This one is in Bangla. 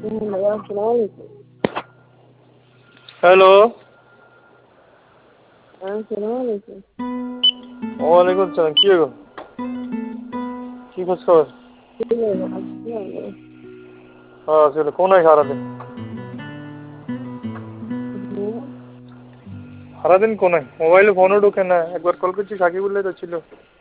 हेलो। अस्सलामुअलैकुम। वालेकुम सलाम। की गो की खबर? हाँ चलो कौन है सारा दिन? সারাদিন কোন মোবাইলে ফোনও ঢোকে না। একবার কল করছি সাকিবুল্লাহ তো ছিল।